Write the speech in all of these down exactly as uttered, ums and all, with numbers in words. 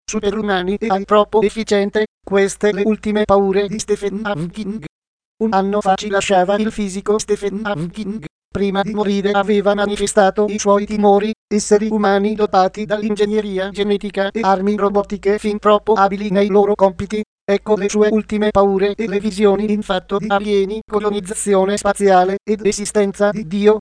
superumani e hai troppo efficiente, queste le ultime paure di Stephen Hawking. Un anno fa ci lasciava il fisico Stephen Hawking. Prima di morire aveva manifestato i suoi timori, esseri umani dotati dall'ingegneria genetica e armi robotiche fin troppo abili nei loro compiti. Ecco le sue ultime paure e le visioni in fatto di alieni, colonizzazione spaziale ed esistenza di Dio.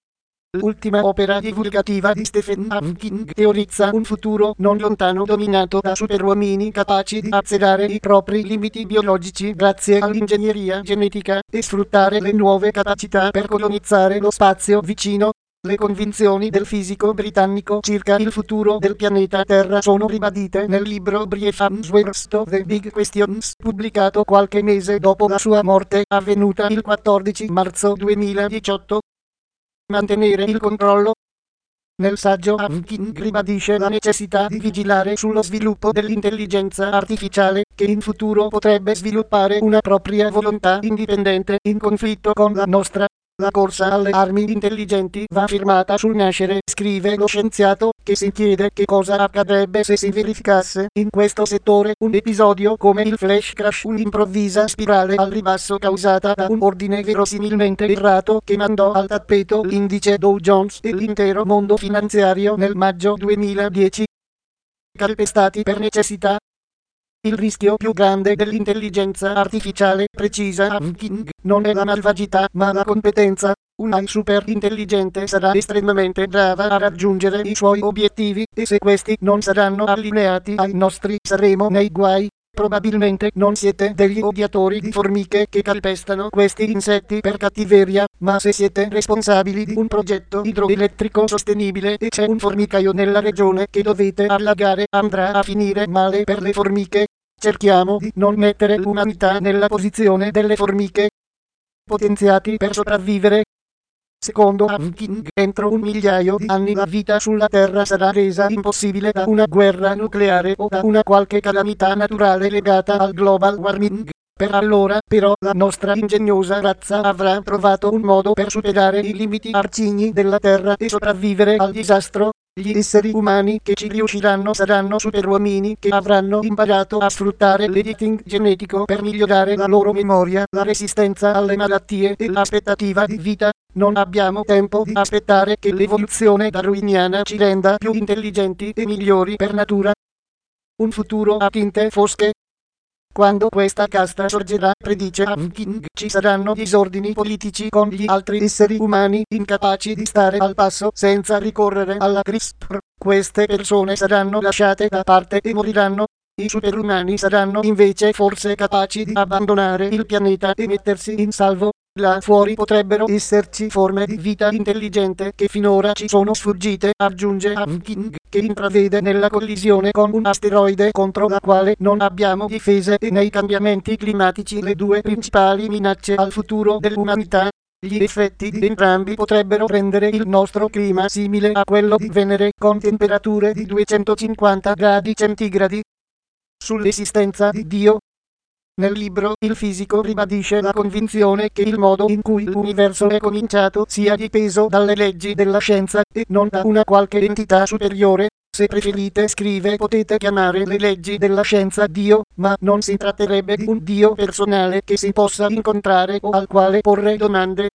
L'ultima opera divulgativa di Stephen Hawking teorizza un futuro non lontano dominato da superuomini capaci di azzerare i propri limiti biologici grazie all'ingegneria genetica e sfruttare le nuove capacità per colonizzare lo spazio vicino. Le convinzioni del fisico britannico circa il futuro del pianeta Terra sono ribadite nel libro Brief Answers to the Big Questions, pubblicato qualche mese dopo la sua morte, avvenuta il quattordici marzo duemiladiciotto. Mantenere il controllo. Nel saggio Hawking ribadisce la necessità di vigilare sullo sviluppo dell'intelligenza artificiale, che in futuro potrebbe sviluppare una propria volontà indipendente in conflitto con la nostra. La corsa alle armi intelligenti va firmata sul nascere, scrive lo scienziato, che si chiede che cosa accadrebbe se si verificasse in questo settore un episodio come il flash crash, un'improvvisa spirale al ribasso causata da un ordine verosimilmente errato che mandò al tappeto l'indice Dow Jones e l'intero mondo finanziario nel maggio duemiladieci. Calpestati per necessità. Il rischio più grande dell'intelligenza artificiale, precisa Hawking, non è la malvagità ma la competenza. Una super intelligente sarà estremamente brava a raggiungere i suoi obiettivi e se questi non saranno allineati ai nostri saremo nei guai. Probabilmente non siete degli odiatori di formiche che calpestano questi insetti per cattiveria, ma se siete responsabili di un progetto idroelettrico sostenibile e c'è un formicaio nella regione che dovete allagare, andrà a finire male per le formiche. Cerchiamo di non mettere l'umanità nella posizione delle formiche, potenziati per sopravvivere. Secondo Hawking, entro un migliaio di anni la vita sulla Terra sarà resa impossibile da una guerra nucleare o da una qualche calamità naturale legata al global warming. Per allora, però, la nostra ingegnosa razza avrà trovato un modo per superare i limiti arcigni della Terra e sopravvivere al disastro. Gli esseri umani che ci riusciranno saranno superuomini che avranno imparato a sfruttare l'editing genetico per migliorare la loro memoria, la resistenza alle malattie e l'aspettativa di vita. Non abbiamo tempo di aspettare che l'evoluzione darwiniana ci renda più intelligenti e migliori per natura. Un futuro a tinte fosche. Quando questa casta sorgerà, predice Hawking, ci saranno disordini politici con gli altri esseri umani incapaci di stare al passo senza ricorrere alla CRISPR. Queste persone saranno lasciate da parte e moriranno. I superumani saranno invece forse capaci di abbandonare il pianeta e mettersi in salvo. Là fuori potrebbero esserci forme di vita intelligente che finora ci sono sfuggite, aggiunge Hawking, che intravede nella collisione con un asteroide contro la quale non abbiamo difese e nei cambiamenti climatici le due principali minacce al futuro dell'umanità. Gli effetti di entrambi potrebbero rendere il nostro clima simile a quello di Venere, con temperature di duecentocinquanta gradi centigradi. Sull'esistenza di Dio. Nel libro, il fisico ribadisce la convinzione che il modo in cui l'universo è cominciato sia dipeso dalle leggi della scienza e non da una qualche entità superiore. Se preferite, scrive, potete chiamare le leggi della scienza Dio, ma non si tratterebbe di un Dio personale che si possa incontrare o al quale porre domande.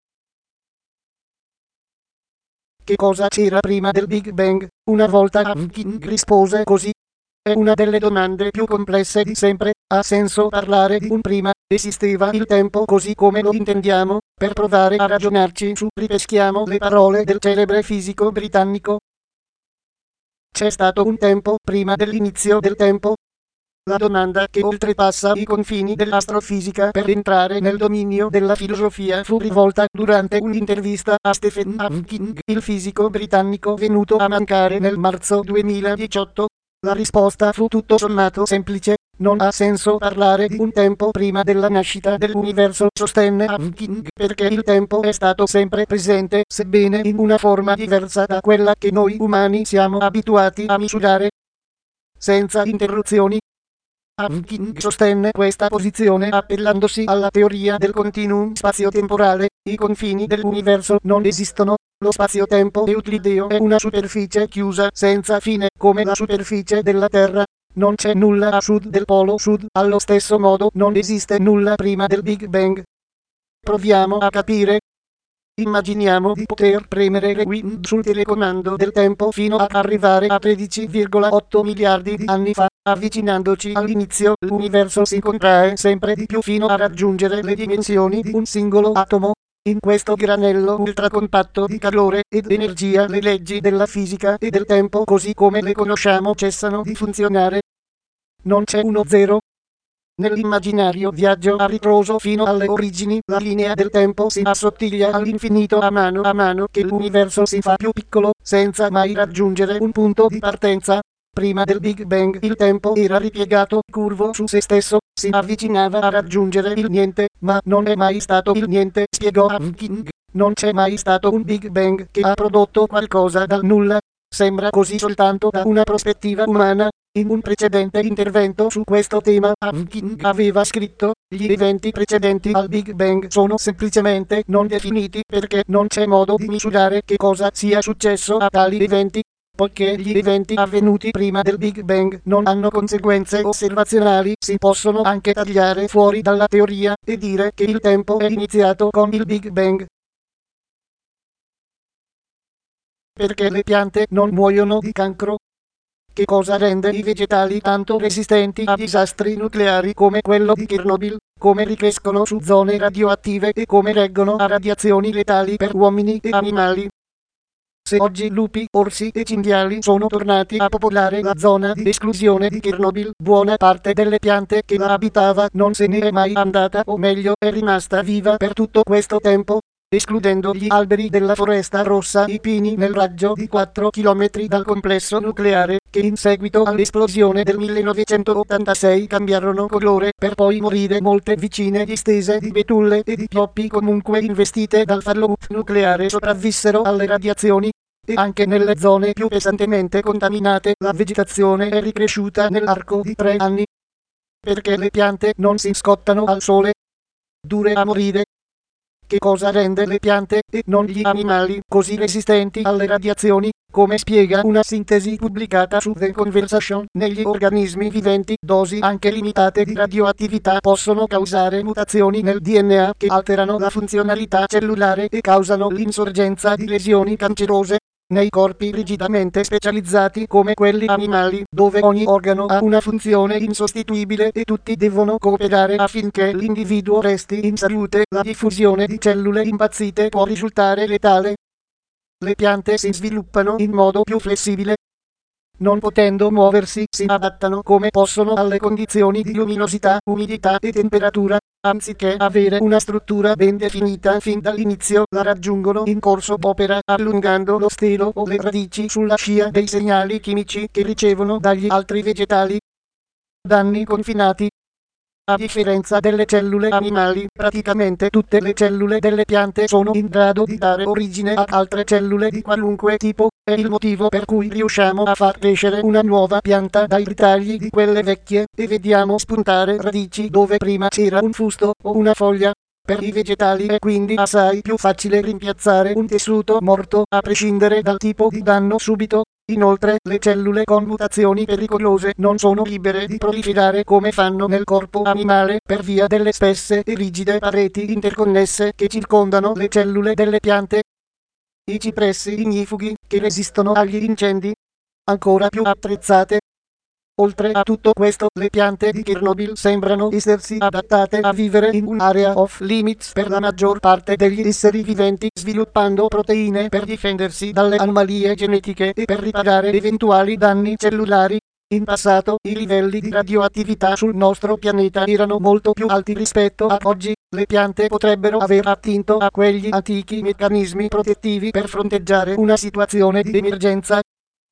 Che cosa c'era prima del Big Bang? Una volta Hawking rispose così. È una delle domande più complesse di sempre. Ha senso parlare di un prima? Esisteva il tempo così come lo intendiamo? Per provare a ragionarci su, ripeschiamo le parole del celebre fisico britannico. C'è stato un tempo prima dell'inizio del tempo? La domanda che oltrepassa i confini dell'astrofisica per entrare nel dominio della filosofia fu rivolta durante un'intervista a Stephen Hawking, il fisico britannico venuto a mancare nel marzo duemiladiciotto. La risposta fu tutto sommato semplice. Non ha senso parlare di un tempo prima della nascita dell'universo, sostenne Hawking, perché il tempo è stato sempre presente, sebbene in una forma diversa da quella che noi umani siamo abituati a misurare. Senza interruzioni. Hawking sostenne questa posizione appellandosi alla teoria del continuum spazio-temporale. I confini dell'universo non esistono. Lo spazio-tempo euclideo è una superficie chiusa senza fine, come la superficie della Terra. Non c'è nulla a sud del polo sud, allo stesso modo non esiste nulla prima del Big Bang. Proviamo a capire. Immaginiamo di poter premere rewind sul telecomando del tempo fino ad arrivare a tredici virgola otto miliardi di anni fa. Avvicinandoci all'inizio, l'universo si contrae sempre di più fino a raggiungere le dimensioni di un singolo atomo. In questo granello ultracompatto di calore ed energia le leggi della fisica e del tempo così come le conosciamo cessano di funzionare. Non c'è uno zero. Nell'immaginario viaggio a ritroso fino alle origini, la linea del tempo si assottiglia all'infinito a mano a mano che l'universo si fa più piccolo, senza mai raggiungere un punto di partenza. Prima del Big Bang il tempo era ripiegato, curvo su se stesso, si avvicinava a raggiungere il niente, ma non è mai stato il niente, spiegò Hawking. Non c'è mai stato un Big Bang che ha prodotto qualcosa dal nulla. Sembra così soltanto da una prospettiva umana. In un precedente intervento su questo tema, Hawking aveva scritto: gli eventi precedenti al Big Bang sono semplicemente non definiti perché non c'è modo di misurare che cosa sia successo a tali eventi. Poiché gli eventi avvenuti prima del Big Bang non hanno conseguenze osservazionali, si possono anche tagliare fuori dalla teoria e dire che il tempo è iniziato con il Big Bang. Perché le piante non muoiono di cancro? Che cosa rende i vegetali tanto resistenti a disastri nucleari come quello di Chernobyl? Come ricrescono su zone radioattive e come reggono a radiazioni letali per uomini e animali? Se oggi lupi, orsi e cinghiali sono tornati a popolare la zona di esclusione di Chernobyl, buona parte delle piante che la abitava non se ne è mai andata, o meglio è rimasta viva per tutto questo tempo. Escludendo gli alberi della foresta rossa, i pini nel raggio di quattro chilometri dal complesso nucleare, che in seguito all'esplosione del millenovecentottantasei cambiarono colore per poi morire molte vicine distese di betulle e di pioppi comunque investite dal fallout nucleare sopravvissero alle radiazioni. E anche nelle zone più pesantemente contaminate la vegetazione è ricresciuta nell'arco di tre anni. Perché le piante non si scottano al sole? Dure a morire. Che cosa rende le piante, e non gli animali, così resistenti alle radiazioni? Come spiega una sintesi pubblicata su The Conversation, negli organismi viventi, dosi anche limitate di radioattività possono causare mutazioni nel D N A che alterano la funzionalità cellulare e causano l'insorgenza di lesioni cancerose. Nei corpi rigidamente specializzati come quelli animali, dove ogni organo ha una funzione insostituibile e tutti devono cooperare affinché l'individuo resti in salute, la diffusione di cellule impazzite può risultare letale. Le piante si sviluppano in modo più flessibile. Non potendo muoversi, si adattano come possono alle condizioni di luminosità, umidità e temperatura. Anziché avere una struttura ben definita fin dall'inizio, la raggiungono in corso d'opera, allungando lo stelo o le radici sulla scia dei segnali chimici che ricevono dagli altri vegetali. Danni confinati. A differenza delle cellule animali, praticamente tutte le cellule delle piante sono in grado di dare origine ad altre cellule di qualunque tipo. È il motivo per cui riusciamo a far crescere una nuova pianta dai ritagli di quelle vecchie, e vediamo spuntare radici dove prima c'era un fusto o una foglia. Per i vegetali è quindi assai più facile rimpiazzare un tessuto morto, a prescindere dal tipo di danno subito. Inoltre, le cellule con mutazioni pericolose non sono libere di proliferare come fanno nel corpo animale, per via delle spesse e rigide pareti interconnesse che circondano le cellule delle piante. I cipressi ignifughi, che resistono agli incendi, ancora più attrezzate. Oltre a tutto questo, le piante di Chernobyl sembrano essersi adattate a vivere in un'area off limits per la maggior parte degli esseri viventi, sviluppando proteine per difendersi dalle anomalie genetiche e per riparare eventuali danni cellulari. In passato, i livelli di radioattività sul nostro pianeta erano molto più alti rispetto ad oggi. Le piante potrebbero aver attinto a quegli antichi meccanismi protettivi per fronteggiare una situazione di emergenza.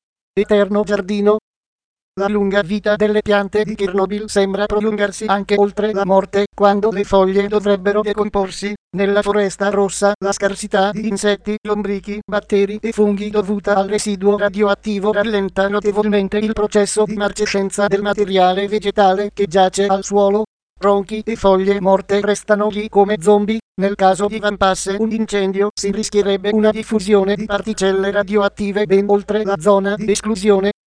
Eterno giardino. La lunga vita delle piante di Chernobyl sembra prolungarsi anche oltre la morte, quando le foglie dovrebbero decomporsi. Nella foresta rossa, la scarsità di insetti, lombrichi, batteri e funghi dovuta al residuo radioattivo rallenta notevolmente il processo di marcescenza del materiale vegetale che giace al suolo. Tronchi e foglie morte restano lì come zombie. Nel caso divampasse un incendio, si rischierebbe una diffusione di particelle radioattive ben oltre la zona di esclusione.